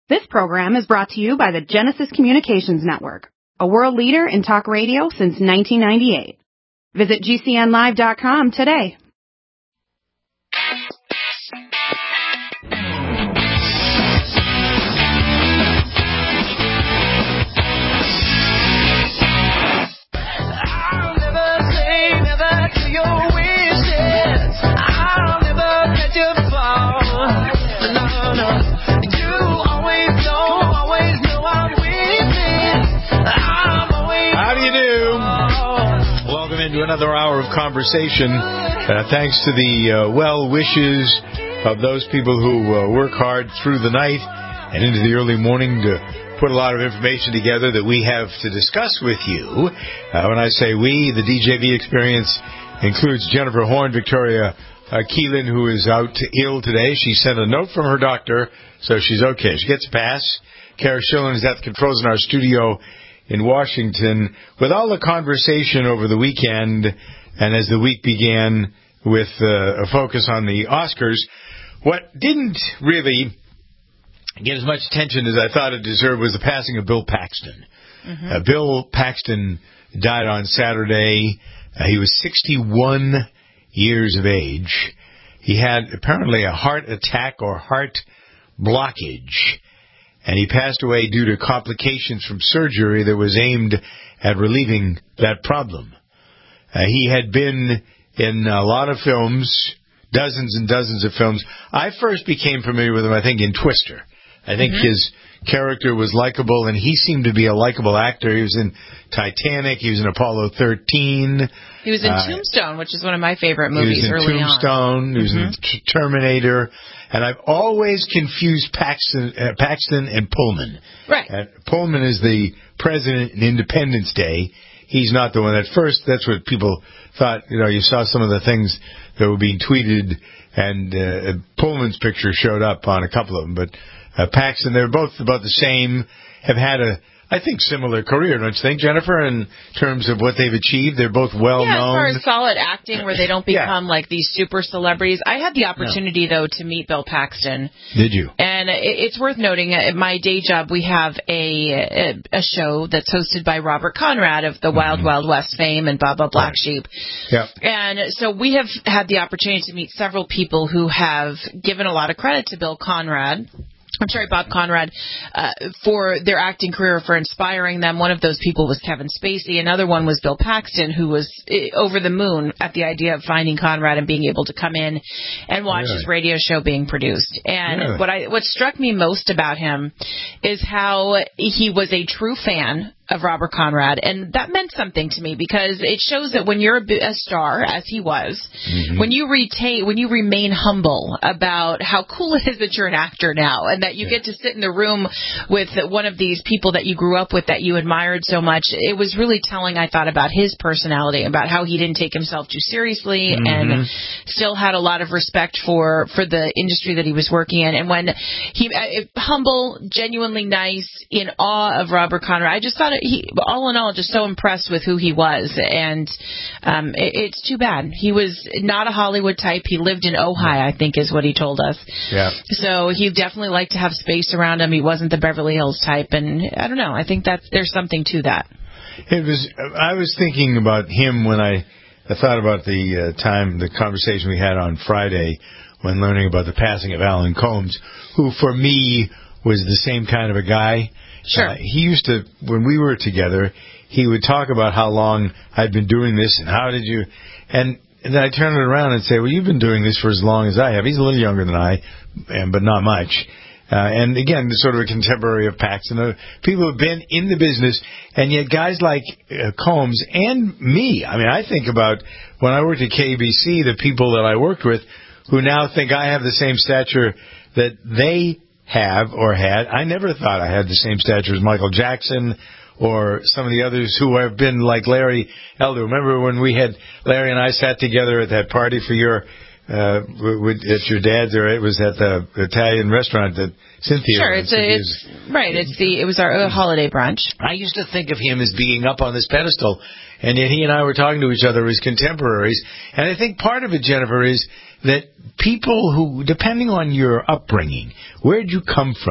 This program is brought to you by the Genesis Communications Network, a world leader in talk radio since 1998. Visit GCNlive.com today. I'll never say never to your wishes. I'll never let you fall. No, no. You always know I'm winning. I'm always. How do you do? Welcome into another hour of conversation. Thanks to the well wishes of those people who work hard through the night and into the early morning to put a lot of information together that we have to discuss with you. When I say we, the DJV experience includes Jennifer Horn, Victoria Keelan, who is out ill today. She sent a note from her doctor, so she's okay. She gets a pass. Kara Schillen is at the controls in our studio in Washington. With all the conversation over the weekend, and as the week began with a focus on the Oscars, what didn't really get as much attention as I thought it deserved was the passing of Bill Paxton. Bill Paxton died on Saturday. He was 61 years of age. He had apparently a heart attack or heart blockage, and he passed away due to complications from surgery that was aimed at relieving that problem. He had been in a lot of films, dozens and dozens of films. I first became familiar with him, I think, in Twister. I think his character was likable, and he seemed to be a likable actor. He was in Titanic. He was in Apollo 13. He was in Tombstone, which is one of my favorite movies early on. He was in Terminator. And I've always confused Paxton and Pullman. Right. Pullman is the president in Independence Day. He's not the one. At first, that's what people thought. You know, you saw some of the things that were being tweeted, and Pullman's picture showed up on a couple of them. But Paxton, they're both about the same, have had I think, similar career, don't you think, Jennifer, in terms of what they've achieved? They're both well-known. Yeah, as far as solid acting, where they don't become like these super celebrities. I had the opportunity, though, to meet Bill Paxton. Did you? And it's worth noting, at my day job, we have a show that's hosted by Robert Conrad of the Wild Wild West fame and Baba Black Sheep. Yeah. And so we have had the opportunity to meet several people who have given a lot of credit to Bob Conrad, for their acting career, for inspiring them. One of those people was Kevin Spacey. Another one was Bill Paxton, who was over the moon at the idea of finding Conrad and being able to come in and watch his radio show being produced. And what struck me most about him is how he was a true fan of Robert Conrad, and that meant something to me, because it shows that when you're a star, as he was, when you remain humble about how cool it is that you're an actor now, and that you get to sit in the room with one of these people that you grew up with, that you admired so much. It was really telling, I thought, about his personality, about how he didn't take himself too seriously, and still had a lot of respect for the industry that he was working in. And when he humble, genuinely nice, in awe of Robert Conrad, I just thought all in all, just so impressed with who he was. And it's too bad. He was not a Hollywood type. He lived in Ojai, I think is what he told us. Yeah. So he definitely liked to have space around him. He wasn't the Beverly Hills type. And I don't know. I think there's something to that. I was thinking about him when I thought about the conversation we had on Friday when learning about the passing of Alan Combs, who for me was the same kind of a guy. Sure. He used to, when we were together, he would talk about how long I'd been doing this and how did you, and then I turn it around and say, well, you've been doing this for as long as I have. He's a little younger than I, but not much. And again, sort of a contemporary of Paxton, people who have been in the business, and yet guys like Combs and me. I mean, I think about when I worked at KBC, the people that I worked with who now think I have the same stature that they have or had. I never thought I had the same stature as Michael Jackson or some of the others who have been like Larry Elder. Remember when we had Larry and I sat together at that party for your at your dad's, or it was at the Italian restaurant that Cynthia. Sure, it was our holiday brunch. I used to think of him as being up on this pedestal, and yet he and I were talking to each other as contemporaries. And I think part of it, Jennifer, is that people who, depending on your upbringing, where did you come from?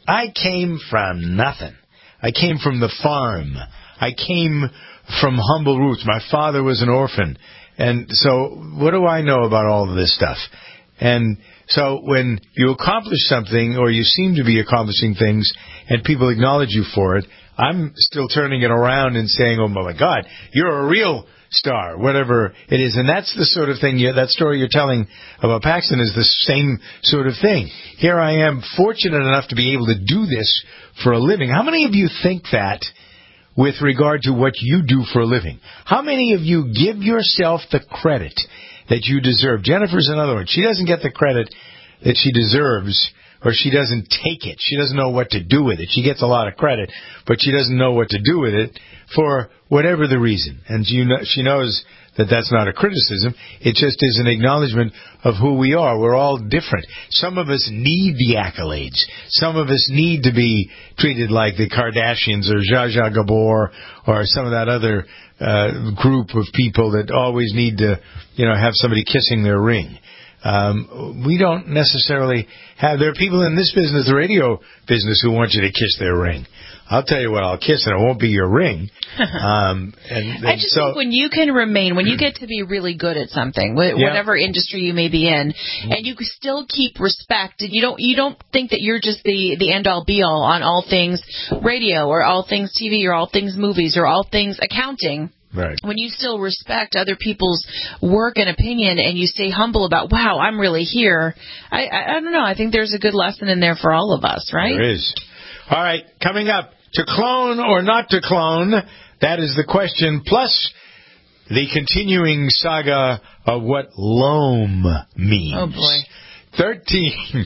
I came from nothing. I came from the farm. I came from humble roots. My father was an orphan. And so what do I know about all of this stuff? And so when you accomplish something, or you seem to be accomplishing things, and people acknowledge you for it, I'm still turning it around and saying, oh, my God, you're a real star, whatever it is. And that's the sort of thing, that story you're telling about Paxton is the same sort of thing. Here I am, fortunate enough to be able to do this for a living. How many of you think that with regard to what you do for a living? How many of you give yourself the credit that you deserve? Jennifer's another one. She doesn't get the credit that she deserves, or she doesn't take it. She doesn't know what to do with it. She gets a lot of credit, but she doesn't know what to do with it for whatever the reason. And she knows that that's not a criticism. It just is an acknowledgement of who we are. We're all different. Some of us need the accolades. Some of us need to be treated like the Kardashians or Zsa Zsa Gabor or some of that other group of people that always need to, have somebody kissing their ring. We don't necessarily have... There are people in this business, the radio business, who want you to kiss their ring. I'll tell you what, I'll kiss, and it won't be your ring. I just think when you can remain, when you get to be really good at something, whatever industry you may be in, and you still keep respect, and you don't think that you're just the end-all, be-all on all things radio or all things TV or all things movies or all things accounting. Right. When you still respect other people's work and opinion, and you stay humble about, wow, I'm really here, I don't know. I think there's a good lesson in there for all of us, right? There is. All right, coming up, to clone or not to clone, that is the question, plus the continuing saga of what loam means. Oh, boy. 13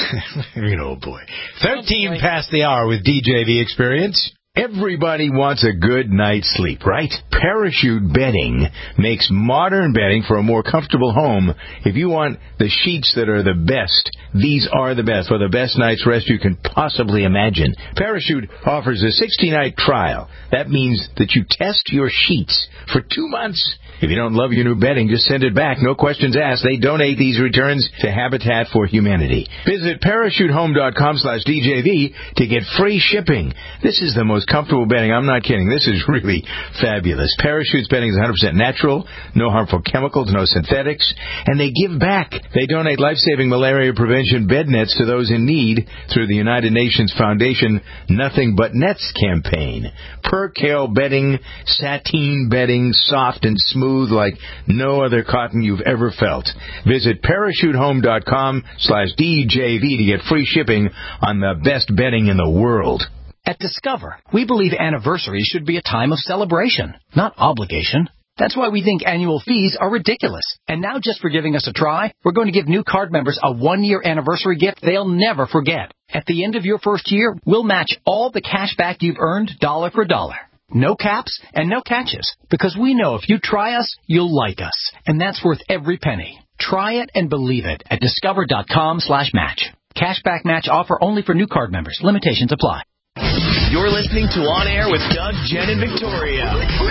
past the hour with DJV Experience. Everybody wants a good night's sleep, right? Parachute bedding makes modern bedding for a more comfortable home. If you want the sheets that are the best, these are the best for the best night's rest you can possibly imagine. Parachute offers a 60-night trial. That means that you test your sheets for 2 months. If you don't love your new bedding, just send it back. No questions asked. They donate these returns to Habitat for Humanity. Visit parachutehome.com/DJV to get free shipping. This is the most comfortable bedding. I'm not kidding. This is really fabulous. Parachute's bedding is 100% natural, no harmful chemicals, no synthetics, and they give back. They donate life-saving malaria prevention bed nets to those in need through the United Nations Foundation Nothing But Nets campaign. Percale bedding, sateen bedding, soft and smooth like no other cotton you've ever felt. Visit parachutehome.com/DJV to get free shipping on the best bedding in the world. At Discover, we believe anniversaries should be a time of celebration, not obligation. That's why we think annual fees are ridiculous. And now, just for giving us a try, we're going to give new card members a 1-year anniversary gift they'll never forget. At the end of your first year, we'll match all the cash back you've earned dollar for dollar. No caps and no catches, because we know if you try us, you'll like us. And that's worth every penny. Try it and believe it at discover.com/match. Cashback match offer only for new card members. Limitations apply. You're listening to On Air with Doug, Jen, and Victoria.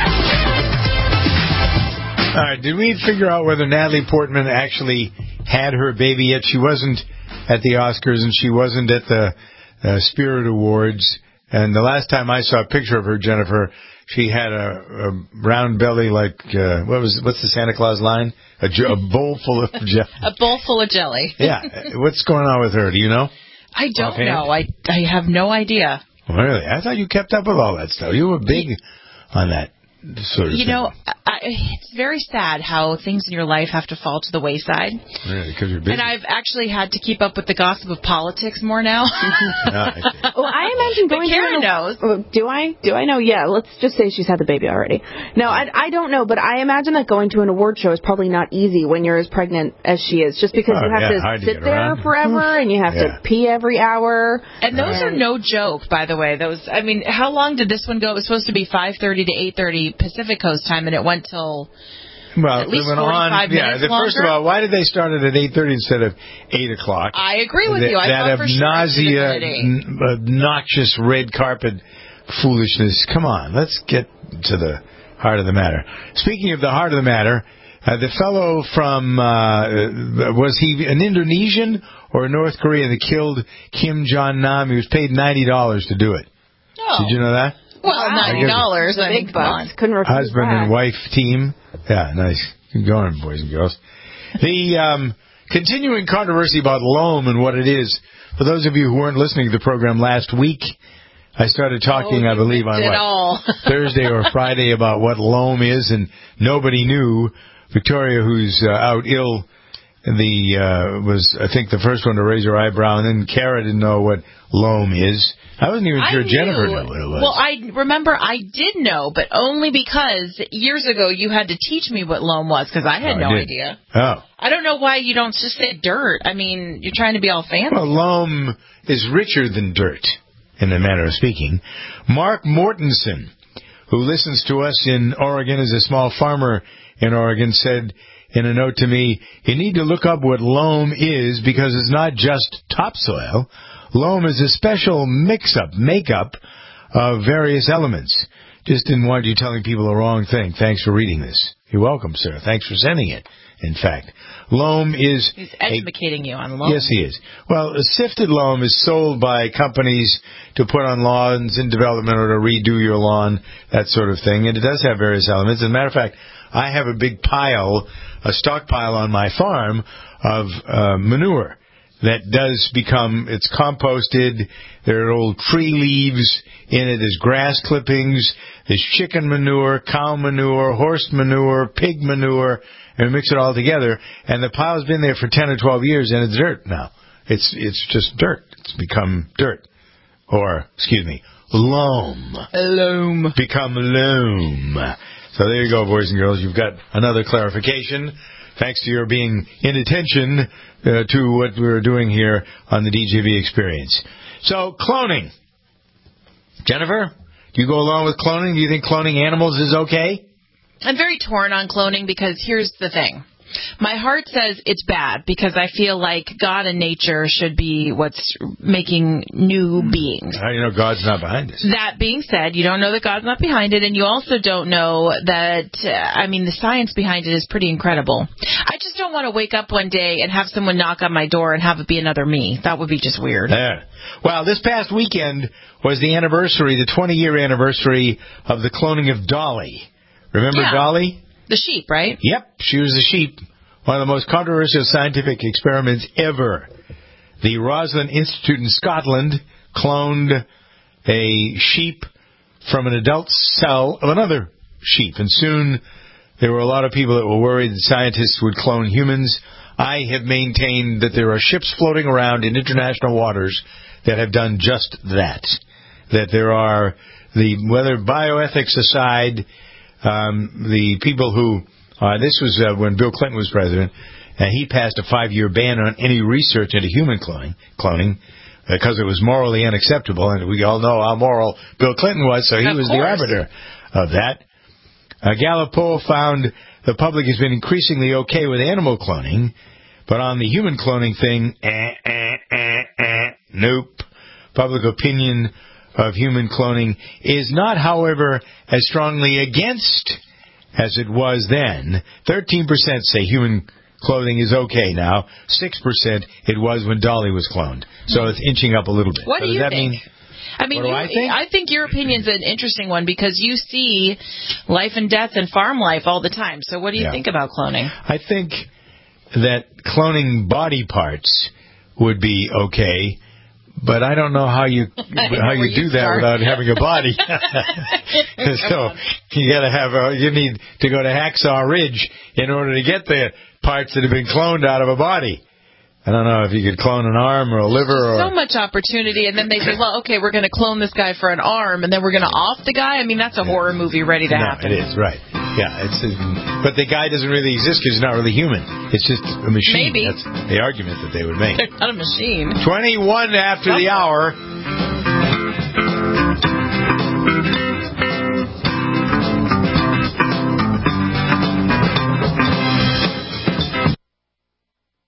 All right, did we figure out whether Natalie Portman actually had her baby yet? She wasn't at the Oscars, and she wasn't at the Spirit Awards. And the last time I saw a picture of her, Jennifer, she had a round belly like, what's the Santa Claus line? A bowl full of jelly. A bowl full of jelly. Yeah. What's going on with her? Do you know? I don't know. I have no idea. Really? I thought you kept up with all that stuff. You were big on that sort of thing. It's very sad how things in your life have to fall to the wayside. Really? Because you're busy. And I've actually had to keep up with the gossip of politics more now. Well, I imagine going Karen knows. Do I know? Yeah, let's just say she's had the baby already. No, I don't know, but I imagine that going to an award show is probably not easy when you're as pregnant as she is, just because you have to sit there forever and you have to pee every hour. And those are no joke, by the way. How long did this one go? It was supposed to be 5:30 to 8:30 Pacific Coast time, and it went till at least 45 minutes longer. First of all, why did they start it at 8:30 instead of 8 o'clock? I agree with you. I thought for sure obnoxious red carpet foolishness. Come on, let's get to the heart of the matter. Speaking of the heart of the matter, The fellow from, was he an Indonesian or a North Korean that killed Kim Jong-nam? He was paid $90 to do it. Oh. Did you know that? Well, $90. Big bucks. Couldn't refuse husband that. and wife team. Yeah, nice. Keep going, boys and girls. The continuing controversy about loam and what it is. For those of you who weren't listening to the program last week, I started talking, I believe, on Thursday or Friday about what loam is, and nobody knew. Victoria, who's out ill, was, I think, the first one to raise her eyebrow, and then Kara didn't know what loam is. I wasn't even sure Jennifer knew what it was. Well, I remember I did know, but only because years ago you had to teach me what loam was, because I had no idea. Oh. I don't know why you don't just say dirt. I mean, you're trying to be all fancy. Well, loam is richer than dirt, in a manner of speaking. Mark Mortensen, who listens to us in Oregon, is a small farmer in Oregon, said in a note to me, you need to look up what loam is, because it's not just topsoil. Loam is a special makeup of various elements. Just didn't want you telling people the wrong thing. Thanks for reading this. You're welcome, sir. Thanks for sending it, in fact. Loam is... He's educating you on loam. Yes, he is. Well, sifted loam is sold by companies to put on lawns in development or to redo your lawn, that sort of thing. And it does have various elements. As a matter of fact, I have a big a stockpile on my farm of manure that does become, it's composted. There are old tree leaves in it. There's grass clippings. There's chicken manure, cow manure, horse manure, pig manure, and we mix it all together. And the pile's been there for 10 or 12 years, and it's dirt now. It's just dirt. It's become dirt. Or, loam. Loam. Become loam. So there you go, boys and girls. You've got another clarification. Thanks to your being in attention to what we're doing here on the DJV Experience. So, cloning. Jennifer, do you go along with cloning? Do you think cloning animals is okay? I'm very torn on cloning because here's the thing. My heart says it's bad because I feel like God and nature should be what's making new beings. How do you know God's not behind this? That being said, you don't know that God's not behind it, and you also don't know that, the science behind it is pretty incredible. I just don't want to wake up one day and have someone knock on my door and have it be another me. That would be just weird. Yeah. Well, this past weekend was the 20-year anniversary of the cloning of Dolly. Remember Dolly? The sheep, right? Yep, she was a sheep. One of the most controversial scientific experiments ever. The Roslin Institute in Scotland cloned a sheep from an adult cell of another sheep. And soon there were a lot of people that were worried that scientists would clone humans. I have maintained that there are ships floating around in international waters that have done just that. That there are, whether bioethics aside, the people who, this was when Bill Clinton was president, and he passed a 5-year ban on any research into human cloning because it was morally unacceptable, and we all know how moral Bill Clinton was, so he was the arbiter of that. A Gallup poll found the public has been increasingly okay with animal cloning, but on the human cloning thing, nope. Public opinion of human cloning is not, however, as strongly against as it was then. 13% say human cloning is okay now. 6% it was when Dolly was cloned. So it's inching up a little bit. What do you think? I think your opinion's an interesting one because you see life and death and farm life all the time. So what do you think about cloning? I think that cloning body parts would be okay. But I don't know how you do that without having a body. So you need to go to Hacksaw Ridge in order to get the parts that have been cloned out of a body. I don't know if you could clone an arm or a liver. So much opportunity, and then they say, well, okay, we're going to clone this guy for an arm, and then we're going to off the guy? I mean, that's a horror movie ready to happen. It is, right. Yeah, but the guy doesn't really exist because he's not really human. It's just a machine. Maybe. That's the argument that they would make. They're not a machine. 21 after the hour.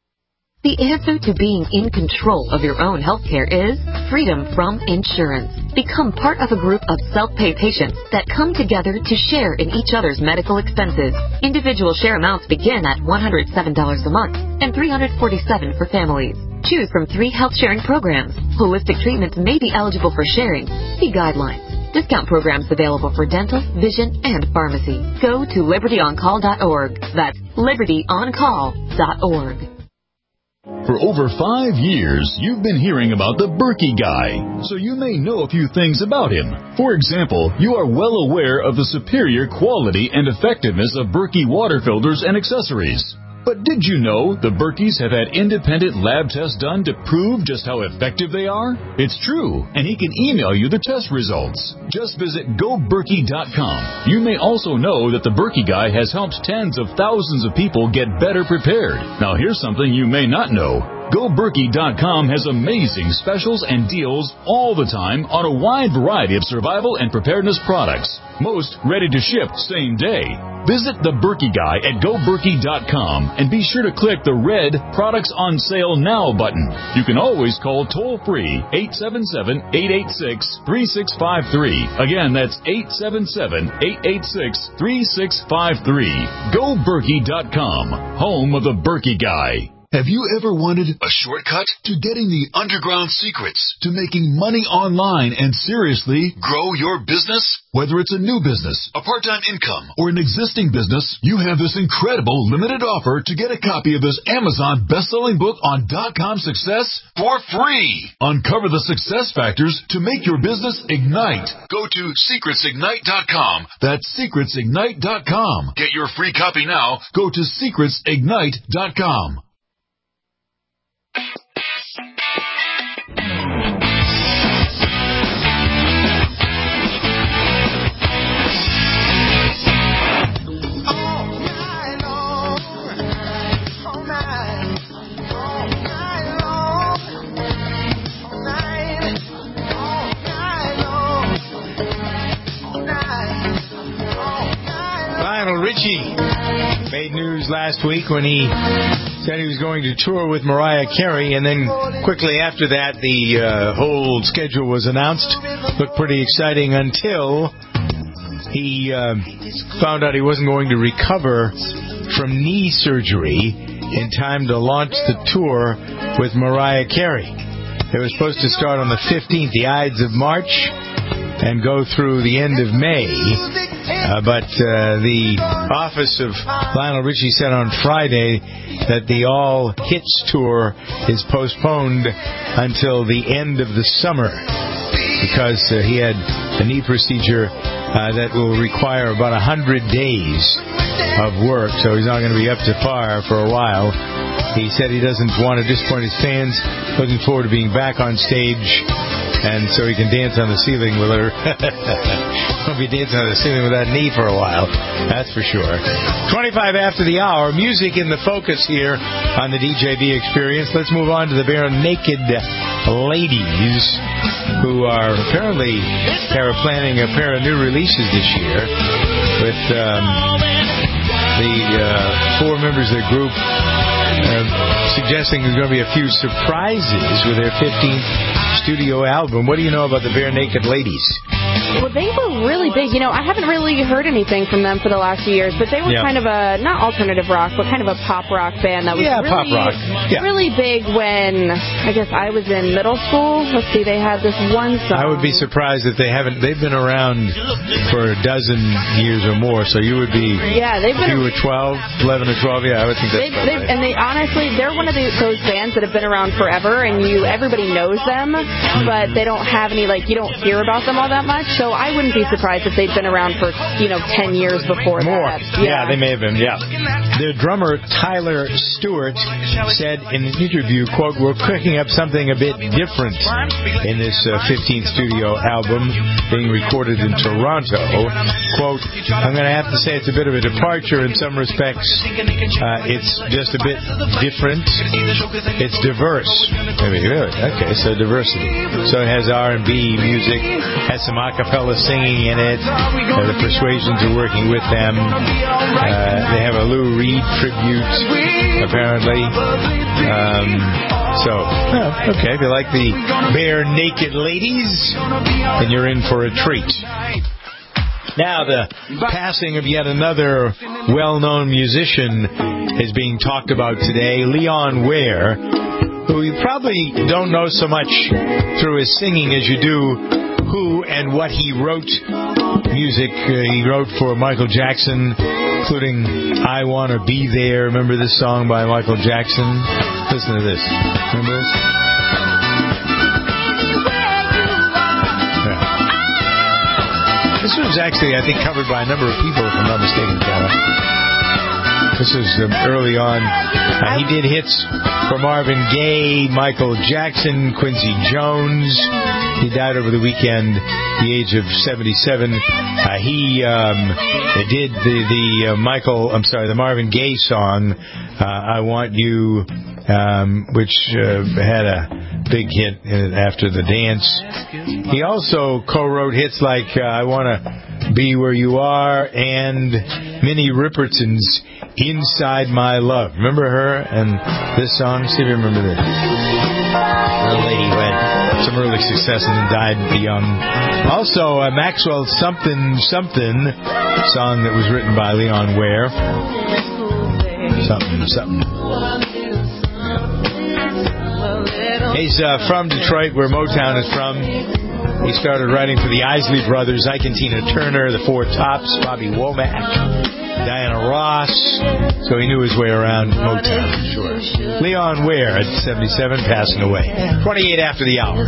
The answer to being in control of your own healthcare is freedom from insurance. Become part of a group of self-pay patients that come together to share in each other's medical expenses. Individual share amounts begin at $107 a month and $347 for families. Choose from 3 health-sharing programs. Holistic treatments may be eligible for sharing. See guidelines. Discount programs available for dental, vision, and pharmacy. Go to libertyoncall.org. That's libertyoncall.org. For over 5 years, you've been hearing about the Berkey Guy, so you may know a few things about him. For example, you are well aware of the superior quality and effectiveness of Berkey water filters and accessories. But did you know the Berkeys have had independent lab tests done to prove just how effective they are? It's true, and he can email you the test results. Just visit GoBerkey.com. You may also know that the Berkey Guy has helped tens of thousands of people get better prepared. Now here's something you may not know. GoBerkey.com has amazing specials and deals all the time on a wide variety of survival and preparedness products. Most ready to ship same day. Visit the Berkey Guy at GoBerkey.com and be sure to click the red Products on Sale Now button. You can always call toll-free 877-886-3653. Again, that's 877-886-3653. GoBerkey.com, home of the Berkey Guy. Have you ever wanted a shortcut to getting the underground secrets to making money online and seriously grow your business? Whether it's a new business, a part-time income, or an existing business, you have this incredible limited offer to get a copy of this Amazon best-selling book on .com success for free. Uncover the success factors to make your business ignite. Go to secretsignite.com. That's secretsignite.com. Get your free copy now. Go to secretsignite.com. Lionel Richie made news last week when he said he was going to tour with Mariah Carey, and then quickly after that the whole schedule was announced. Looked pretty exciting until he found out he wasn't going to recover from knee surgery in time to launch the tour with Mariah Carey. It was supposed to start on the 15th, the Ides of March, and go through the end of May. But the office of Lionel Richie said on Friday that the All Hits tour is postponed until the end of the summer because he had a knee procedure that will require about 100 days of work, so he's not going to be up to par for a while. He said he doesn't want to disappoint his fans, looking forward to being back on stage, and so he can dance on the ceiling with her. He'll be dancing on the ceiling with that knee for a while, that's for sure. 25 after the hour, music in the focus here on the DJB Experience. Let's move on to the Bare Naked Ladies, who are apparently planning a pair of new releases this year with the 4 members of the group suggesting there's going to be a few surprises with their 15th studio album. What do you know about the Bare Naked Ladies? Well, they were really big. You know, I haven't really heard anything from them for the last few years, but they were kind of a, not alternative rock, but kind of a pop rock band that was pop rock. Really big when, I guess, I was in middle school. Let's see, they had this one song. I would be surprised if they've been around for a dozen years or more, so you would be, they've been, you were 12, 11 or 12, I would think that's right. And they honestly, they're one of those bands that have been around forever, and everybody knows them, but they don't have any, you don't hear about them all that much. So I wouldn't be surprised if they'd been around for, 10 years before that. Yeah, they may have been, Their drummer, Tyler Stewart, said in an interview, quote, "We're cooking up something a bit different in this 15th studio album being recorded in Toronto." Quote, "I'm going to have to say it's a bit of a departure in some respects. It's just a bit different. It's diverse." Okay, so diversity. So it has R&B music, has some a cappella singing, singing in it. The Persuasions are working with them. They have a Lou Reed tribute, apparently. Okay, if you like the Bare Naked Ladies, then you're in for a treat. Now, the passing of yet another well-known musician is being talked about today, Leon Ware, who you probably don't know so much through his singing as you do who and what he wrote music. He wrote for Michael Jackson, including I Wanna Be There. Remember this song by Michael Jackson? Listen to this. Remember this? This was actually, I think, covered by a number of people, if I'm not mistaken, Carol. This was early on. He did hits for Marvin Gaye, Michael Jackson, Quincy Jones. He died over the weekend at the age of 77. He did the Marvin Gaye song, I Want You, which had a big hit after the dance. He also co-wrote hits like I Wanna Be Where You Are and Minnie Riperton's Inside My Love. Remember her and this song? See if you remember this. The lady who had some early success and then died young. Also, Maxwell Something song that was written by Leon Ware. Something. He's from Detroit, where Motown is from. He started writing for the Isley Brothers, Ike and Tina Turner, the Four Tops, Bobby Womack, Diana Ross. So he knew his way around Motown, for sure. Leon Ware at 77, passing away. 28 after the hour.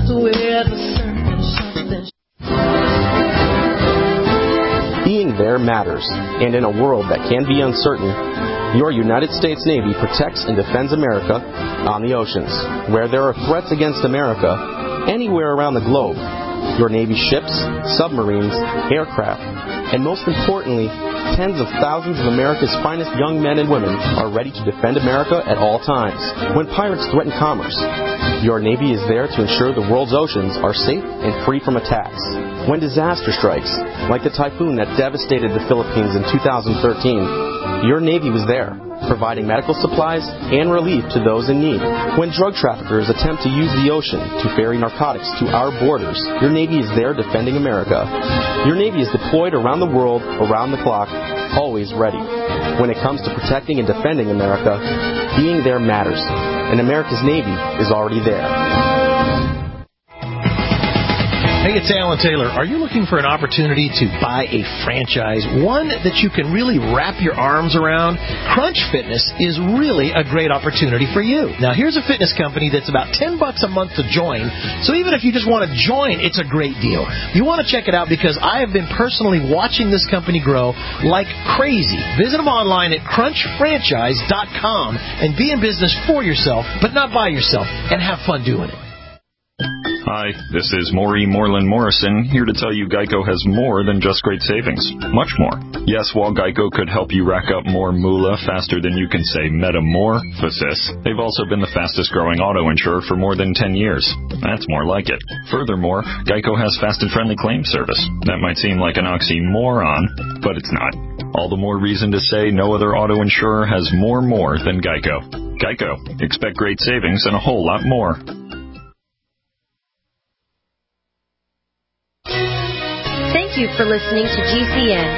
Being there matters, and in a world that can be uncertain, your United States Navy protects and defends America on the oceans. Where there are threats against America, anywhere around the globe, your Navy ships, submarines, aircraft, and most importantly, tens of thousands of America's finest young men and women are ready to defend America at all times. When pirates threaten commerce, your Navy is there to ensure the world's oceans are safe and free from attacks. When disaster strikes, like the typhoon that devastated the Philippines in 2013, your Navy was there, providing medical supplies and relief to those in need. When drug traffickers attempt to use the ocean to ferry narcotics to our borders, your Navy is there defending America. Your Navy is deployed around the world, around the clock, always ready. When it comes to protecting and defending America, being there matters, and America's Navy is already there. Hey, it's Alan Taylor. Are you looking for an opportunity to buy a franchise, one that you can really wrap your arms around? Crunch Fitness is really a great opportunity for you. Now, here's a fitness company that's about $10 a month to join, so even if you just want to join, it's a great deal. You want to check it out because I have been personally watching this company grow like crazy. Visit them online at crunchfranchise.com and be in business for yourself, but not by yourself, and have fun doing it. Hi, this is Maury Moreland Morrison, here to tell you Geico has more than just great savings. Much more. Yes, while Geico could help you rack up more moolah faster than you can say metamorphosis, they've also been the fastest growing auto insurer for more than 10 years. That's more like it. Furthermore, Geico has fast and friendly claim service. That might seem like an oxymoron, but it's not. All the more reason to say no other auto insurer has more than Geico. Geico. Expect great savings and a whole lot more. Thank you for listening to GCN.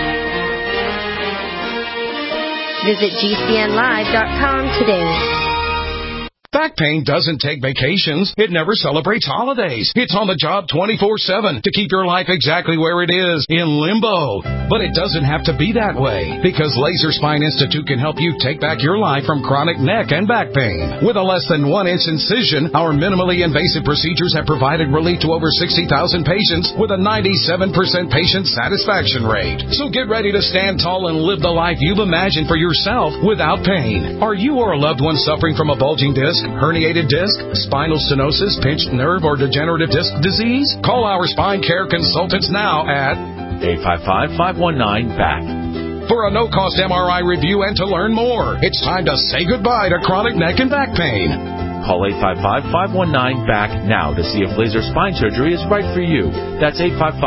Visit GCNlive.com today. Back pain doesn't take vacations. It never celebrates holidays. It's on the job 24/7 to keep your life exactly where it is, in limbo. But it doesn't have to be that way, because Laser Spine Institute can help you take back your life from chronic neck and back pain. With a less than 1-inch incision, our minimally invasive procedures have provided relief to over 60,000 patients with a 97% patient satisfaction rate. So get ready to stand tall and live the life you've imagined for yourself without pain. Are you or a loved one suffering from a bulging disc, herniated disc, spinal stenosis, pinched nerve, or degenerative disc disease? Call our spine care consultants now at 855-519-BACK. For a no-cost MRI review and to learn more, it's time to say goodbye to chronic neck and back pain. Call 855-519-BACK now to see if laser spine surgery is right for you. That's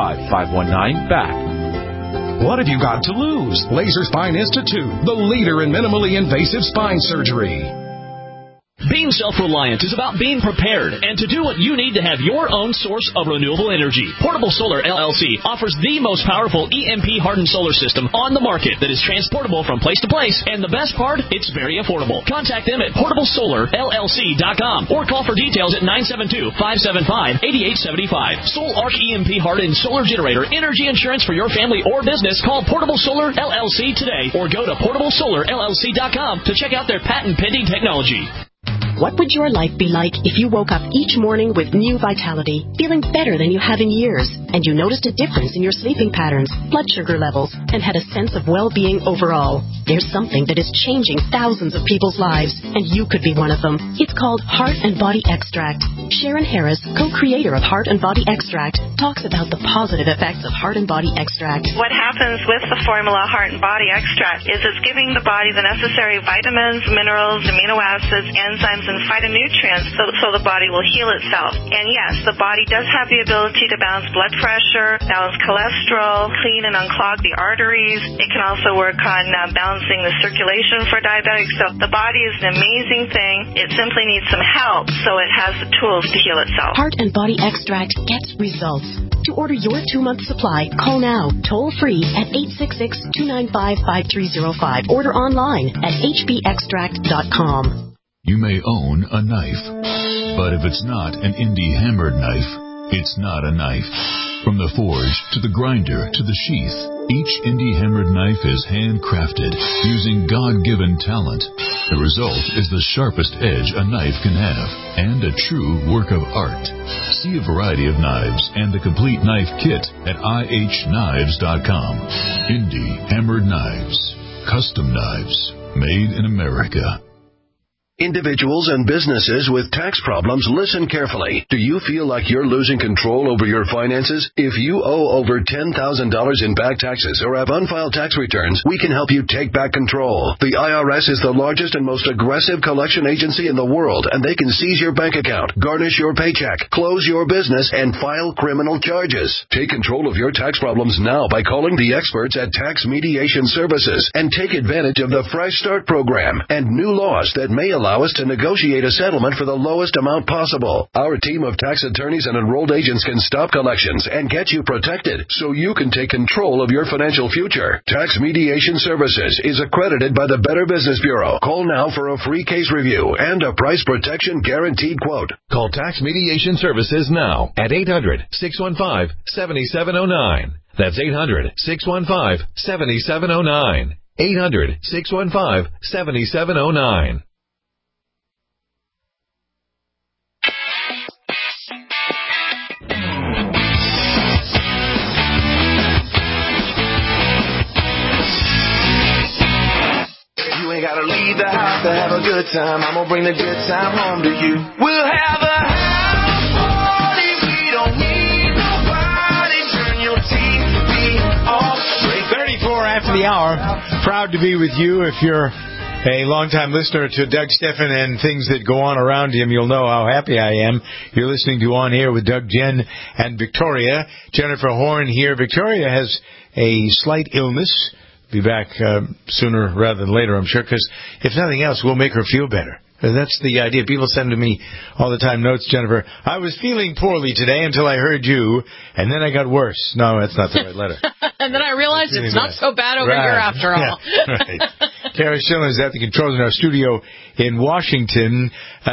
855-519-BACK. What have you got to lose? Laser Spine Institute, the leader in minimally invasive spine surgery. Being self-reliant is about being prepared and to do what you need to have your own source of renewable energy. Portable Solar LLC offers the most powerful EMP-hardened solar system on the market that is transportable from place to place, and the best part, it's very affordable. Contact them at portablesolarllc.com or call for details at 972-575-8875. Soul Arc EMP-hardened solar generator energy insurance for your family or business. Call Portable Solar LLC today or go to portablesolarllc.com to check out their patent-pending technology. What would your life be like if you woke up each morning with new vitality, feeling better than you have in years, and you noticed a difference in your sleeping patterns, blood sugar levels, and had a sense of well-being overall? There's something that is changing thousands of people's lives, and you could be one of them. It's called Heart and Body Extract. Sharon Harris, co-creator of Heart and Body Extract, talks about the positive effects of Heart and Body Extract. What happens with the formula Heart and Body Extract is it's giving the body the necessary vitamins, minerals, amino acids, enzymes, and phytonutrients so the body will heal itself. And yes, the body does have the ability to balance blood pressure, balance cholesterol, clean and unclog the arteries. It can also work on balancing the circulation for diabetics. So the body is an amazing thing. It simply needs some help so it has the tools to heal itself. Heart and Body Extract gets results. To order your 2-month supply, call now, toll free at 866-295-5305. Order online at hbextract.com. You may own a knife, but if it's not an indie hammered knife, it's not a knife. From the forge to the grinder to the sheath, each indie hammered knife is handcrafted using God-given talent. The result is the sharpest edge a knife can have and a true work of art. See a variety of knives and the complete knife kit at ihknives.com. Indie hammered knives, custom knives, made in America. Individuals and businesses with tax problems, listen carefully. Do you feel like you're losing control over your finances? If you owe over $10,000 in back taxes or have unfiled tax returns, we can help you take back control. The IRS is the largest and most aggressive collection agency in the world, and they can seize your bank account, garnish your paycheck, close your business, and file criminal charges. Take control of your tax problems now by calling the experts at Tax Mediation Services and take advantage of the Fresh Start program and new laws that may allow us to negotiate a settlement for the lowest amount possible. Our team of tax attorneys and enrolled agents can stop collections and get you protected so you can take control of your financial future. Tax Mediation Services is accredited by the Better Business Bureau. Call now for a free case review and a price protection guaranteed quote. Call Tax Mediation Services now at 800-615-7709. That's 800-615-7709. 800-615-7709. Gotta leave the house to have a good time. I'm gonna bring the good time home to you. We'll have a house party. We don't need nobody. Turn your TV off. 34 after the hour. Proud to be with you. If you're a longtime listener to Doug Stephan and things that go on around him, you'll know how happy I am. You're listening to On Air with Doug, Jen, and Victoria. Jennifer Horn here. Victoria has a slight illness. Be back sooner rather than later, I'm sure, because if nothing else, we'll make her feel better. That's the idea. People send to me all the time notes, Jennifer. I was feeling poorly today until I heard you, and then I got worse. No, that's not the right letter. And then I realized it's not so bad over here after all. Yeah, right. Kara Schillen is at the controls in our studio in Washington.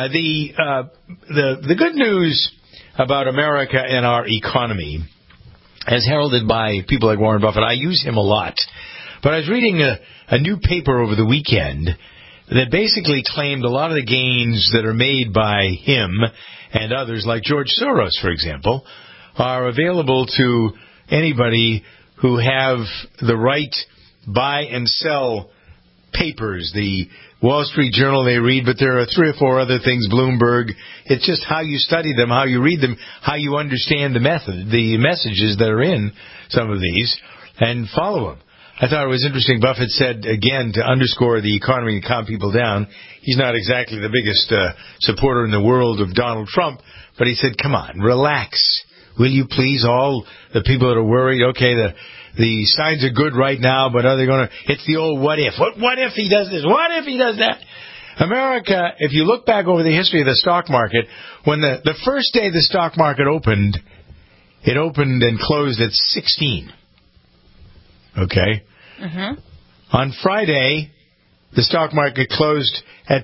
The good news about America and our economy, as heralded by people like Warren Buffett, I use him a lot. But I was reading a new paper over the weekend that basically claimed a lot of the gains that are made by him and others, like George Soros, for example, are available to anybody who have the right buy and sell papers. The Wall Street Journal they read, but there are 3 or 4 other things, Bloomberg. It's just how you study them, how you read them, how you understand the messages that are in some of these, and follow them. I thought it was interesting. Buffett said, again, to underscore the economy and calm people down, he's not exactly the biggest supporter in the world of Donald Trump, but he said, come on, relax. Will you please, all the people that are worried, okay, the signs are good right now, but are they going to, it's the old what if. What if he does this? What if he does that? America, if you look back over the history of the stock market, when the first day the stock market opened, it opened and closed at 16. Okay? Mm-hmm. On Friday, the stock market closed at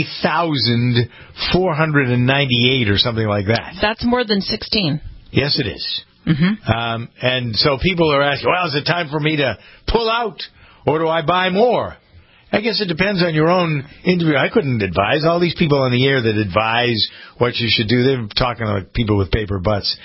20,498 or something like that. That's more than 16. Yes, it is. Mm-hmm. And so people are asking, well, is it time for me to pull out, or do I buy more? I guess it depends on your own interview. I couldn't advise. All these people on the air that advise what you should do, they're talking like people with paper butts.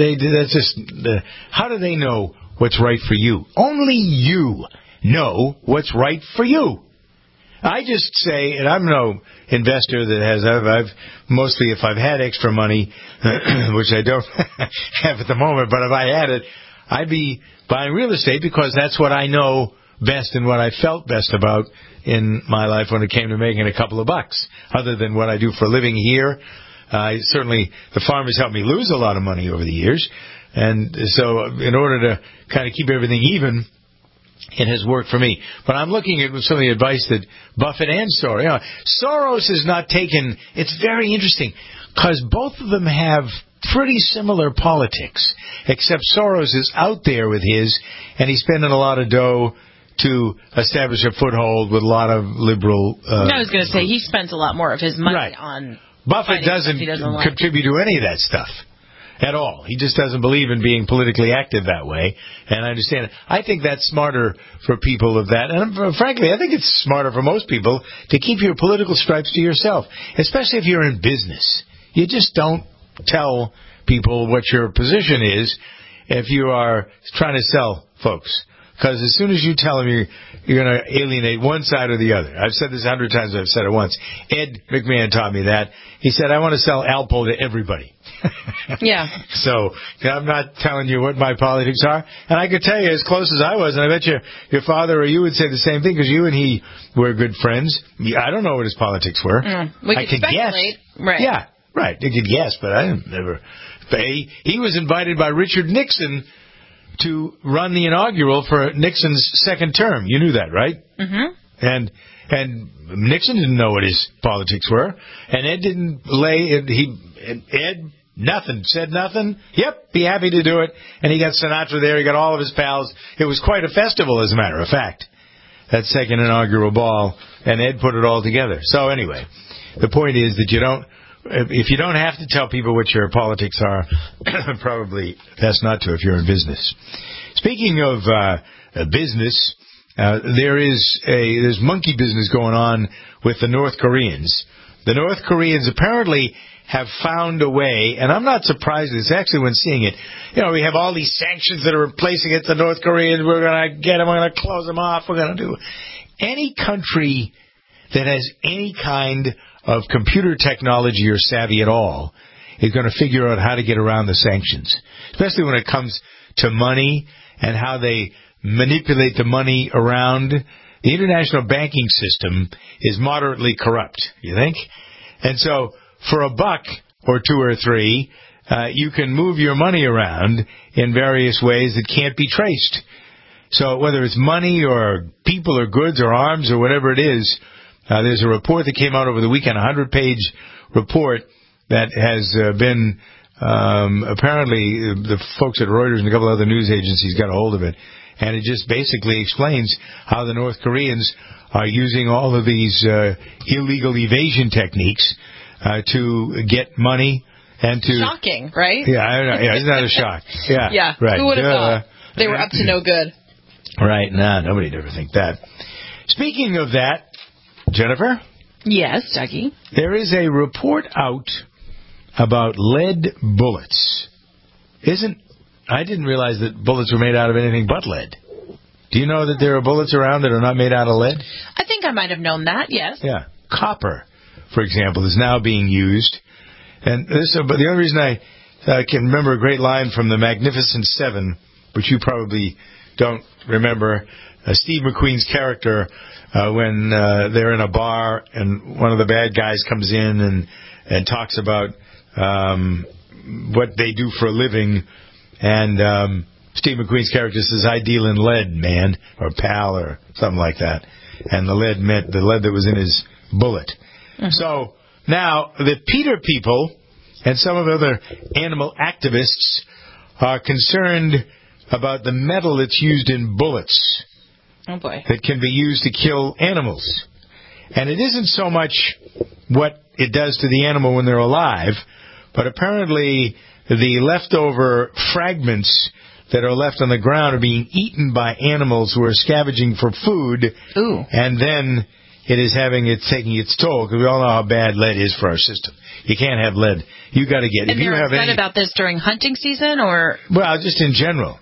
How do they know what's right for you? Only you know what's right for you. I just say, and I'm no investor that has, I've mostly, if I've had extra money, which I don't have at the moment, but if I had it, I'd be buying real estate because that's what I know best and what I felt best about in my life when it came to making a couple of bucks. Other than what I do for a living here, certainly the farmers helped me lose a lot of money over the years. And so in order to kind of keep everything even, it has worked for me. But I'm looking at some of the advice that Buffett and Soros. Soros is not taken. It's very interesting because both of them have pretty similar politics, except Soros is out there with his, and he's spending a lot of dough to establish a foothold with a lot of liberal... I was going to say, he spends a lot more of his money on... Buffett doesn't contribute to any of that stuff at all. He just doesn't believe in being politically active that way, and I understand it. I think that's smarter for people of that, and frankly, I think it's smarter for most people to keep your political stripes to yourself, especially if you're in business. You just don't tell people what your position is if you are trying to sell folks. Because as soon as you tell them you're going to alienate one side or the other. I've said this 100 times. I've said it once. Ed McMahon taught me that. He said, I want to sell Alpo to everybody. Yeah. So I'm not telling you what my politics are. And I could tell you as close as I was, and I bet your father or you would say the same thing because you and he were good friends. I don't know what his politics were. We could speculate. Guess. Right. Yeah, right. I could guess, but I never. He was invited by Richard Nixon to run the inaugural for Nixon's second term. You knew that, right? Mm-hmm. And Nixon didn't know what his politics were, and Ed didn't said nothing. Yep, be happy to do it. And he got Sinatra there. He got all of his pals. It was quite a festival, as a matter of fact, that second inaugural ball, and Ed put it all together. So anyway, the point is that if you don't have to tell people what your politics are, probably best not to if you're in business. Speaking of business, there's monkey business going on with the North Koreans. The North Koreans apparently have found a way, and I'm not surprised. It's actually when seeing it. We have all these sanctions that are in place against the North Koreans. We're going to get them. We're going to close them off. We're going to do any country that has any kind of computer technology or savvy at all is going to figure out how to get around the sanctions, especially when it comes to money and how they manipulate the money around. The international banking system is moderately corrupt, you think? And so for $1 or $2 or $3, you can move your money around in various ways that can't be traced. So whether it's money or people or goods or arms or whatever it is, there's a report that came out over the weekend, a 100-page report that has been apparently the folks at Reuters and a couple other news agencies got a hold of it. And it just basically explains how the North Koreans are using all of these illegal evasion techniques to get money and to... Shocking, right? Yeah, I know. Yeah, isn't that a shock? Yeah, yeah. Right. Who would have thought they were up to no good? Right. Nah, nobody'd ever think that. Speaking of that, Jennifer? Yes, Dougie? There is a report out about lead bullets. I didn't realize that bullets were made out of anything but lead. Do you know that there are bullets around that are not made out of lead? I think I might have known that, yes. Yeah. Copper, for example, is now being used. And but the only reason I can remember a great line from the Magnificent Seven, which you probably don't remember Steve McQueen's character when they're in a bar and one of the bad guys comes in and talks about what they do for a living, and Steve McQueen's character says, "I deal in lead, man," or pal, or something like that. And the lead meant the lead that was in his bullet. Mm-hmm. So now the PETA people and some of the other animal activists are concerned about the metal that's used in bullets. Oh boy. That can be used to kill animals. And it isn't so much what it does to the animal when they're alive, but apparently the leftover fragments that are left on the ground are being eaten by animals who are scavenging for food. Ooh. And then it's taking its toll, because we all know how bad lead is for our system. You can't have lead. You got to get. And they're upset about this during hunting season, or? Well, just in general.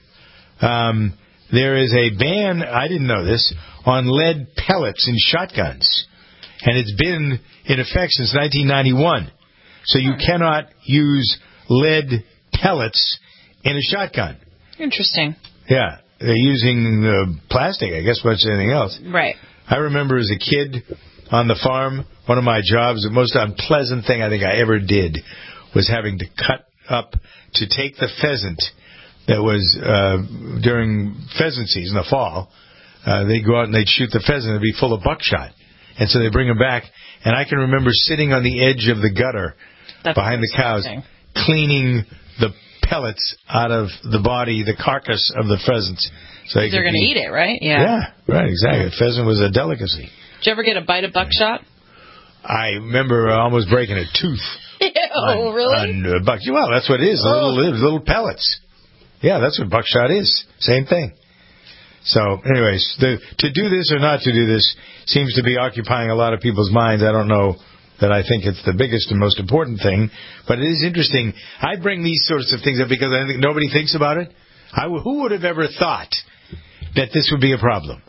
There is a ban, I didn't know this, on lead pellets in shotguns. And it's been in effect since 1991. So you cannot use lead pellets in a shotgun. Interesting. Yeah. They're using plastic, I guess, much as anything else. Right. I remember as a kid on the farm, one of my jobs, the most unpleasant thing I think I ever did was having to cut up to take the pheasant that was during pheasant season, the fall. They'd go out and they'd shoot the pheasant. It'd be full of buckshot. And so they bring them back. And I can remember sitting on the edge of the gutter behind the cows, cleaning the pellets out of the body, the carcass of the pheasants. So they're going to eat it, right? Yeah, right, exactly. Pheasant was a delicacy. Did you ever get a bite of buckshot? I remember almost breaking a tooth. Oh, really? Well, that's what it is, little pellets. Yeah, that's what buckshot is. Same thing. So, anyways, to do this or not to do this seems to be occupying a lot of people's minds. I don't know that I think it's the biggest and most important thing, but it is interesting. I bring these sorts of things up because I think nobody thinks about it. Who would have ever thought that this would be a problem?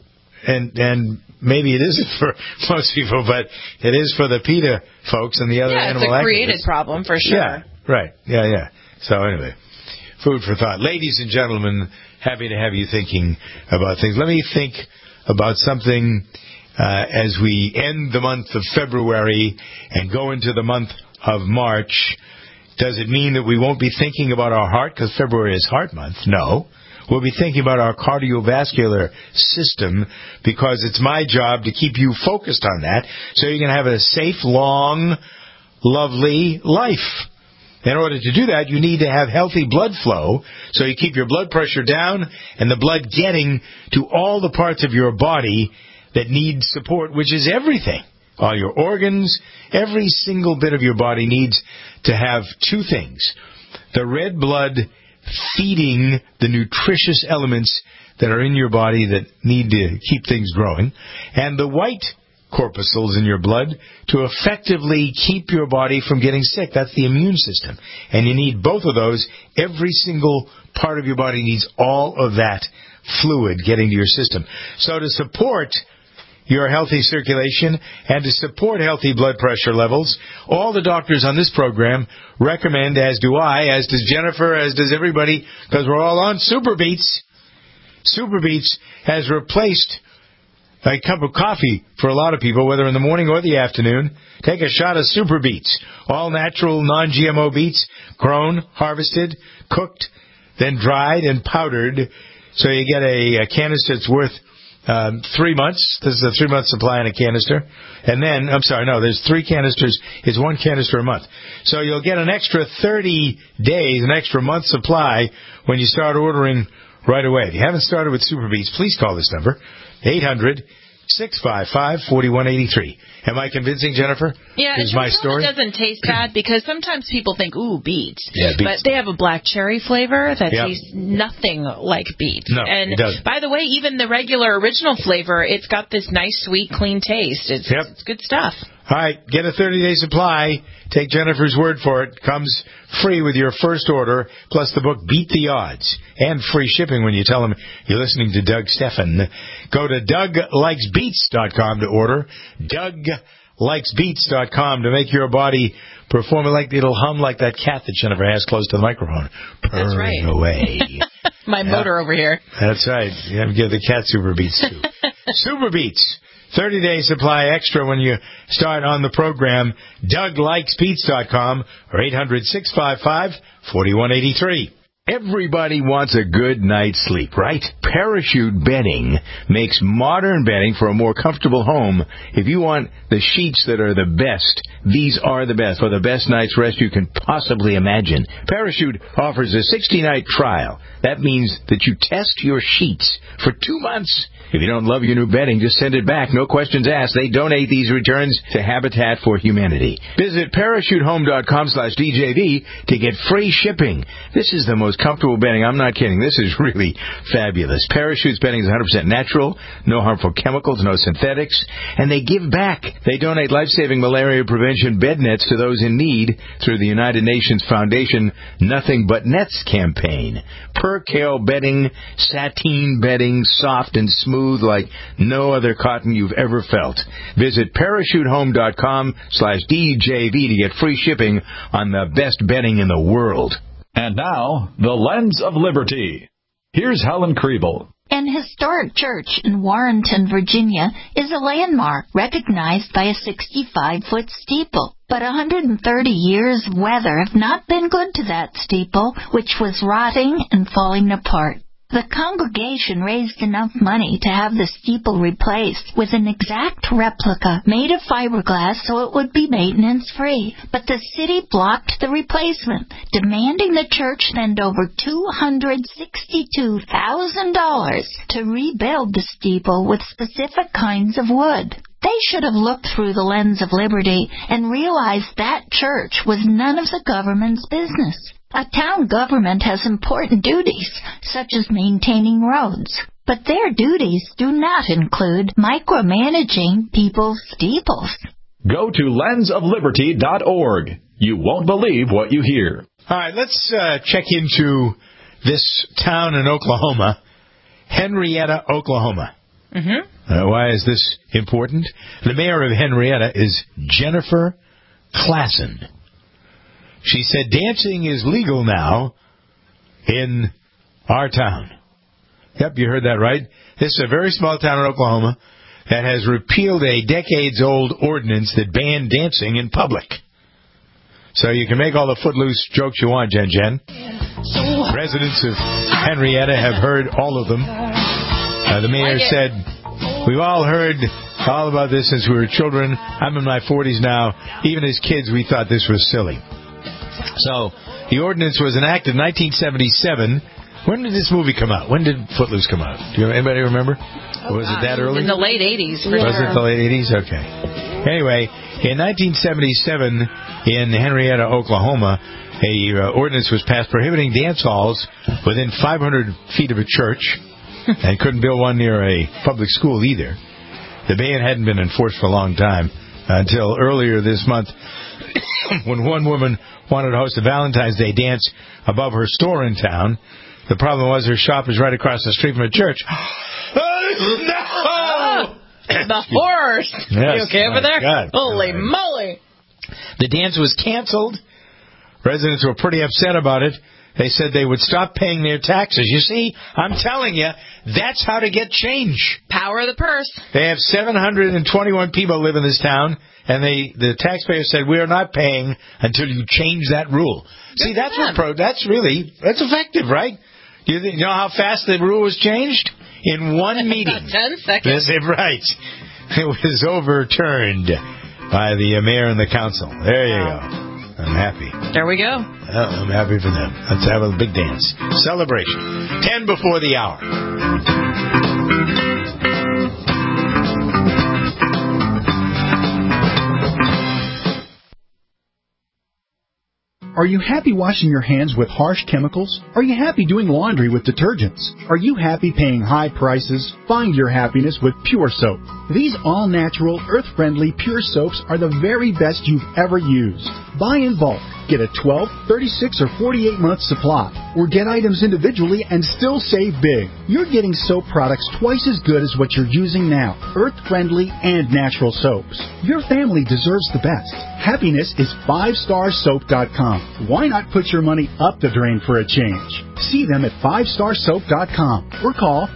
And maybe it isn't for most people, but it is for the PETA folks and the other animal activists. Yeah, it's a created problem for sure. Yeah, right. Yeah. So anyway, food for thought. Ladies and gentlemen, happy to have you thinking about things. Let me think about something as we end the month of February and go into the month of March. Does it mean that we won't be thinking about our heart because February is Heart Month? No. We'll be thinking about our cardiovascular system because it's my job to keep you focused on that so you can have a safe, long, lovely life. In order to do that, you need to have healthy blood flow so you keep your blood pressure down and the blood getting to all the parts of your body that need support, which is everything. All your organs, every single bit of your body needs to have two things. The red blood feeding the nutritious elements that are in your body that need to keep things growing, and the white corpuscles in your blood to effectively keep your body from getting sick. That's the immune system. And you need both of those. Every single part of your body needs all of that fluid getting to your system. So to support your healthy circulation and to support healthy blood pressure levels, all the doctors on this program recommend, as do I, as does Jennifer, as does everybody, because we're all on Super Beets. Super Beets has replaced a cup of coffee for a lot of people, whether in the morning or the afternoon. Take a shot of Super Beets, all natural, non-GMO beets, grown, harvested, cooked, then dried and powdered. So you get a canister that's worth 3 months. This is a 3-month supply in a canister. And then, there's 3 canisters. It's 1 canister a month. So you'll get an extra 30 days, an extra month supply when you start ordering right away. If you haven't started with Super Beets, please call this number, 800-655-4183. Am I convincing, Jennifer? Yeah, is my story? It doesn't taste bad because sometimes people think, ooh, beets. Yeah, beets. But they have a black cherry flavor that tastes nothing like beet. No, and it doesn't. By the way, even the regular original flavor, it's got this nice, sweet, clean taste. It's good stuff. All right, get a 30-day supply. Take Jennifer's word for it. Comes free with your first order, plus the book Beat the Odds, and free shipping when you tell them you're listening to Doug Stephan. Go to DougLikesBeats.com to order. DougLikesBeats.com to make your body perform like it'll hum like that cat that Jennifer has close to the microphone. Purring away. My motor over here. That's right. You have to give the cat Super Beets, too. Super Beets. 30-day supply extra when you start on the program. DougLikesPete's.com or 800-655-4183. Everybody wants a good night's sleep, right? Parachute Bedding makes modern bedding for a more comfortable home. If you want the sheets that are the best, these are the best for the best night's rest you can possibly imagine. Parachute offers a 60-night trial. That means that you test your sheets for 2 months. If you don't love your new bedding, just send it back. No questions asked. They donate these returns to Habitat for Humanity. Visit parachutehome.com/DJV to get free shipping. This is the most comfortable bedding. I'm not kidding. This is really fabulous. Parachute's bedding is 100% natural, no harmful chemicals, no synthetics, and they give back. They donate life-saving malaria prevention bed nets to those in need through the United Nations Foundation Nothing But Nets campaign. Percale bedding, sateen bedding, soft and smooth like no other cotton you've ever felt. Visit parachutehome.com/DJV to get free shipping on the best bedding in the world. And now, the Lens of Liberty. Here's Helen Kriebel. An historic church in Warrenton, Virginia, is a landmark recognized by a 65-foot steeple. But 130 years of weather have not been good to that steeple, which was rotting and falling apart. The congregation raised enough money to have the steeple replaced with an exact replica made of fiberglass so it would be maintenance-free. But the city blocked the replacement, demanding the church spend over $262,000 to rebuild the steeple with specific kinds of wood. They should have looked through the lens of liberty and realized that church was none of the government's business. A town government has important duties, such as maintaining roads, but their duties do not include micromanaging people's steeples. Go to lensofliberty.org. You won't believe what you hear. All right, let's check into this town in Oklahoma, Henrietta, Oklahoma. Mm-hmm. Why is this important? The mayor of Henrietta is Jennifer Klassen. She said dancing is legal now in our town. Yep, you heard that right. This is a very small town in Oklahoma that has repealed a decades-old ordinance that banned dancing in public. So you can make all the footloose jokes you want, Jen. Residents of Henrietta have heard all of them. The mayor said, we've all heard all about this since we were children. I'm in my 40s now. Even as kids, we thought this was silly. So, the ordinance was enacted in 1977. When did this movie come out? When did Footloose come out? Do anybody remember? Was it that early? In the late 80s. Was it the late 80s? Okay. Anyway, in 1977, in Henrietta, Oklahoma, a ordinance was passed prohibiting dance halls within 500 feet of a church, and couldn't build one near a public school either. The ban hadn't been enforced for a long time until earlier this month, when one woman wanted to host a Valentine's Day dance above her store in town. The problem was her shop is right across the street from a church. No! The horrors! Yes, you okay over there? God. Holy moly! The dance was canceled. Residents were pretty upset about it. They said they would stop paying their taxes. You see, I'm telling you, that's how to get change. Power of the purse. They have 721 people live in this town, and the taxpayer said, we are not paying until you change that rule. See, that's that's effective, right? You know how fast the rule was changed? In one meeting. 10 seconds. Right. It was overturned by the mayor and the council. There you go. I'm happy. There we go. I'm happy for them. Let's have a big dance. Celebration. 10 before the hour. Are you happy washing your hands with harsh chemicals? Are you happy doing laundry with detergents? Are you happy paying high prices? Find your happiness with Pure Soap. These all-natural, earth-friendly Pure Soaps are the very best you've ever used. Buy in bulk. Get a 12, 36, or 48-month supply. Or get items individually and still save big. You're getting soap products twice as good as what you're using now. Earth-friendly and natural soaps. Your family deserves the best. Happiness is 5starsoap.com. Why not put your money up the drain for a change? See them at 5starsoap.com or call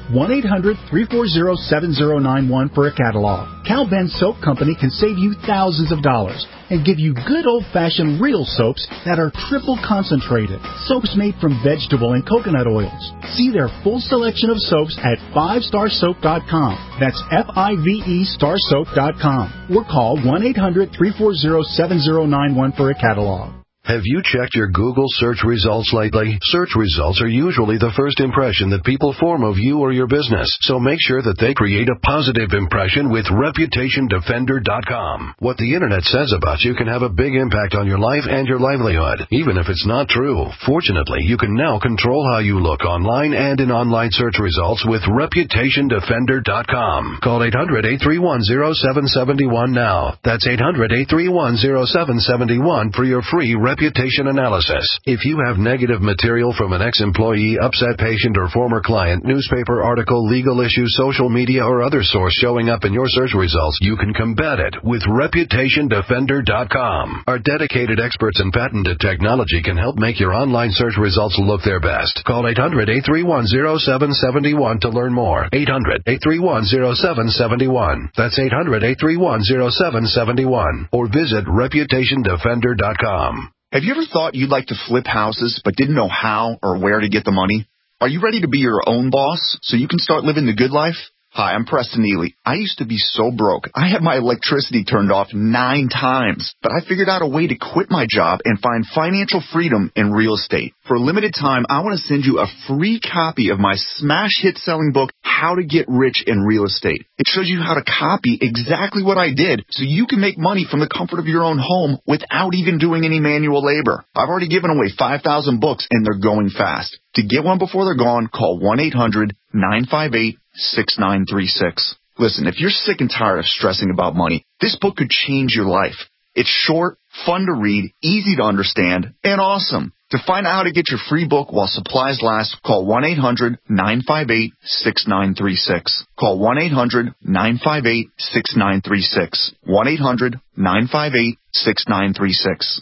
1-800-340-7091 for a catalog. Cal Ben Soap Company can save you thousands of dollars and give you good old-fashioned real soaps that are triple concentrated. Soaps made from vegetable and coconut oils. See their full selection of soaps at 5starsoap.com. That's F-I-V-E starsoap.com. Or call 1-800-340-7091 for a catalog. Have you checked your Google search results lately? Search results are usually the first impression that people form of you or your business, so make sure that they create a positive impression with ReputationDefender.com. What the Internet says about you can have a big impact on your life and your livelihood, even if it's not true. Fortunately, you can now control how you look online and in online search results with ReputationDefender.com. Call 800-831-0771 now. That's 800-831-0771 for your free reputation analysis. If you have negative material from an ex-employee, upset patient, or former client, newspaper article, legal issue, social media, or other source showing up in your search results, you can combat it with ReputationDefender.com. Our dedicated experts in patented technology can help make your online search results look their best. Call 800-831-0771 to learn more. 800-831-0771. That's 800-831-0771. Or visit ReputationDefender.com. Have you ever thought you'd like to flip houses but didn't know how or where to get the money? Are you ready to be your own boss so you can start living the good life? Hi, I'm Preston Neely. I used to be so broke. I had my electricity turned off 9 times, but I figured out a way to quit my job and find financial freedom in real estate. For a limited time, I want to send you a free copy of my smash hit selling book, How to Get Rich in Real Estate. It shows you how to copy exactly what I did so you can make money from the comfort of your own home without even doing any manual labor. I've already given away 5,000 books and they're going fast. To get one before they're gone, call 1-800-958-6936. Listen, if you're sick and tired of stressing about money, this book could change your life. It's short, fun to read, easy to understand, and awesome. To find out how to get your free book while supplies last, call 1-800-958-6936. Call 1-800-958-6936. 1-800-958-6936.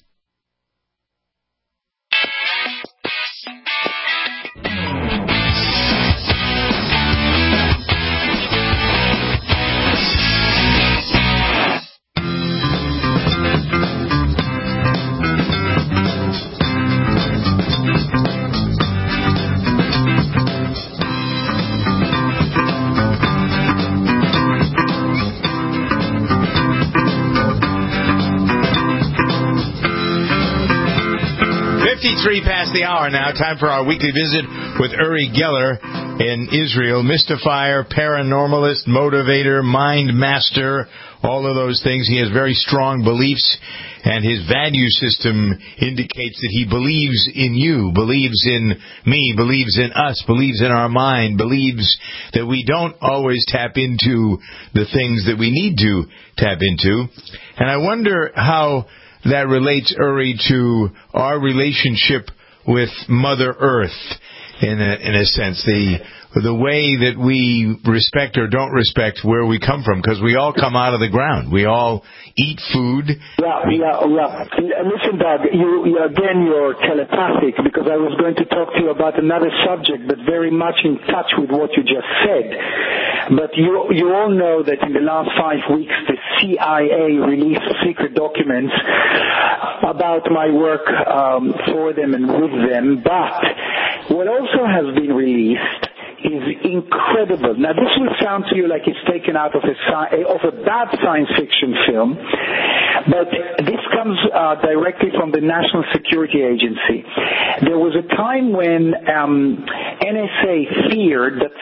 Past the hour now. Time for our weekly visit with Uri Geller in Israel. Mystifier, paranormalist, motivator, mind master, all of those things. He has very strong beliefs, and his value system indicates that he believes in you, believes in me, believes in us, believes in our mind, believes that we don't always tap into the things that we need to tap into. And I wonder how that relates, Uri, to our relationship with Mother Earth, in a sense, the way that we respect or don't respect where we come from, because we all come out of the ground. We all eat food. Yeah. Listen, Doug, you're telepathic, because I was going to talk to you about another subject, but very much in touch with what you just said. But you all know that in the last 5 weeks, the CIA released secret documents about my work for them and with them. But what also has been released is incredible. Now, this will sound to you like it's taken out of a bad science fiction film, but this comes directly from the National Security Agency. There was a time when NSA feared that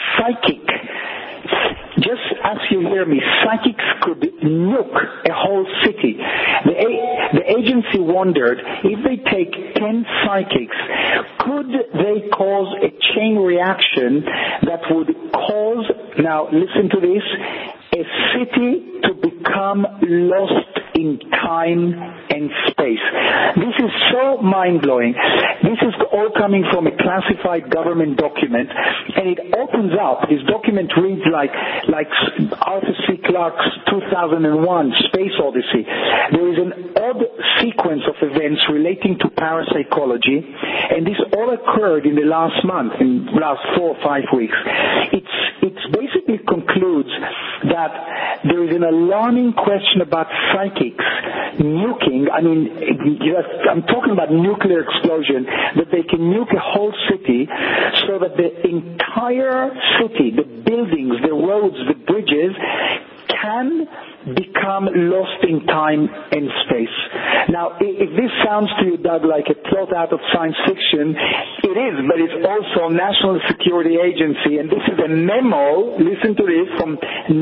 just as you hear me, psychics could nuke a whole city. The agency wondered, if they take 10 psychics, could they cause a chain reaction that would cause, now listen to this, a city to become lost in time and space. This is so mind-blowing. This is all coming from a classified government document, and it opens up. This document reads like Arthur C. Clarke's 2001 Space Odyssey. There is an odd sequence of events relating to parapsychology, and this all occurred in the last month, in the last 4 or 5 weeks. It basically concludes that there is an alarming question about psychics nuking. I mean, I'm talking about nuclear explosion, that they can nuke a whole city so that the entire city, the buildings, the roads, the bridges, can become lost in time and space. Now, if this sounds to you, Doug, like a plot out of science fiction, it is, but it's also a National Security Agency, and this is a memo, listen to this, from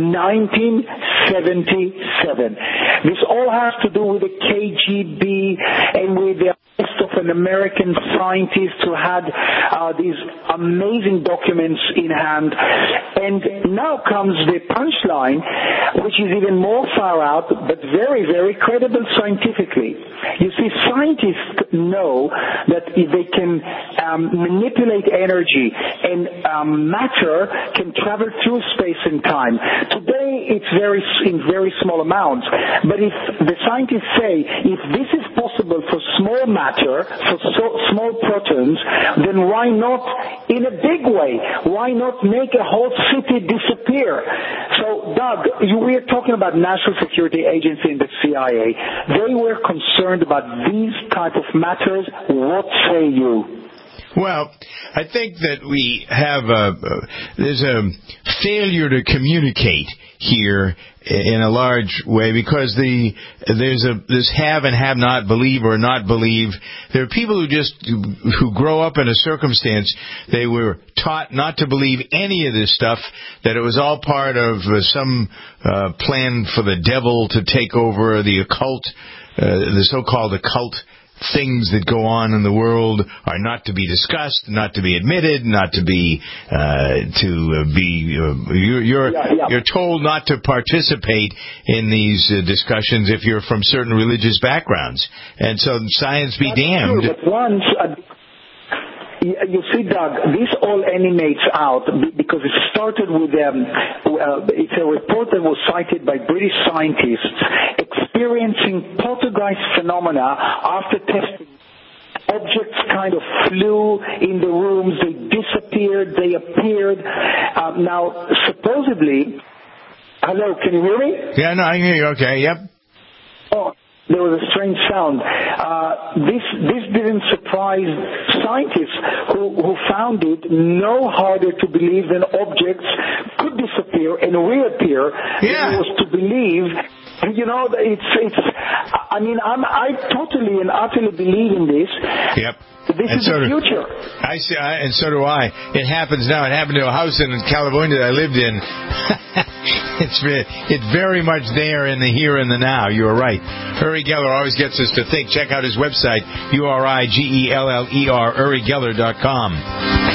1977. This all has to do with the KGB and with the arrest of an American scientist who had these amazing documents in hand. And now comes the punchline, which is even more far out, but very, very credible scientifically. You see, scientists know that if they can manipulate energy and matter can travel through space and time. Today, it's in very small amounts. But if the scientists say, if this is possible for small matter, for small protons, then why not in a big way? Why not make a whole city disappear? So, Doug, we are talking about National Security Agency and the CIA. They were concerned about these type of matters. What say you? Well, I think that we have there's a failure to communicate here in a large way, because there's this have and have not, believe or not believe. There are people who grow up in a circumstance, they were taught not to believe any of this stuff, that it was all part of some plan for the devil to take over the occult, the so-called occult things that go on in the world are not to be discussed, not to be admitted, not to be you're told not to participate in these discussions if you're from certain religious backgrounds. And so science be damned. True, but once you see, Doug, this all emanates out because it started with it's a report that was cited by British scientists experiencing poltergeist phenomena after testing. Objects kind of flew in the rooms, they disappeared, they appeared. Now, supposedly, hello, can you hear me? Yeah, no, I can hear you. Okay, yep. Oh. There was a strange sound. This didn't surprise scientists who found it no harder to believe than objects could disappear and reappear than it was to believe. You know, I totally and utterly believe in this. Yep. This is the future. I see, and so do I. It happens now. It happened to a house in California that I lived in. It's very much there in the here and the now. You are right. Uri Geller always gets us to think. Check out his website, URIGELLER, UriGeller.com.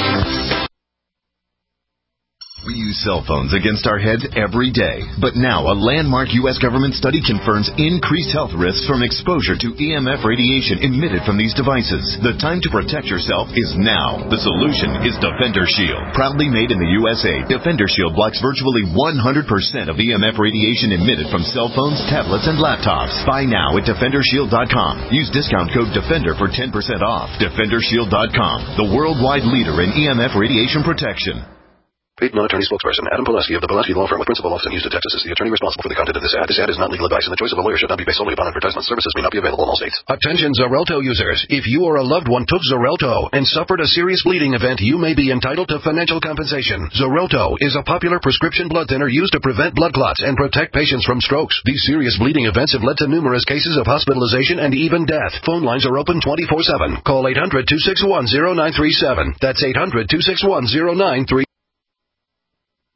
We use cell phones against our heads every day. But now, a landmark U.S. government study confirms increased health risks from exposure to EMF radiation emitted from these devices. The time to protect yourself is now. The solution is Defender Shield. Proudly made in the USA, Defender Shield blocks virtually 100% of EMF radiation emitted from cell phones, tablets, and laptops. Buy now at DefenderShield.com. Use discount code DEFENDER for 10% off. DefenderShield.com, the worldwide leader in EMF radiation protection. Paid non-attorney spokesperson Adam Pulaski of the Pulaski Law Firm with principal office in Houston, Texas is the attorney responsible for the content of this ad. This ad is not legal advice, and the choice of a lawyer should not be based solely upon advertisement. Services may not be available in all states. Attention Xarelto users. If you or a loved one took Xarelto and suffered a serious bleeding event, you may be entitled to financial compensation. Xarelto is a popular prescription blood thinner used to prevent blood clots and protect patients from strokes. These serious bleeding events have led to numerous cases of hospitalization and even death. Phone lines are open 24/7. Call 800-261-0937. That's 800-261-0937.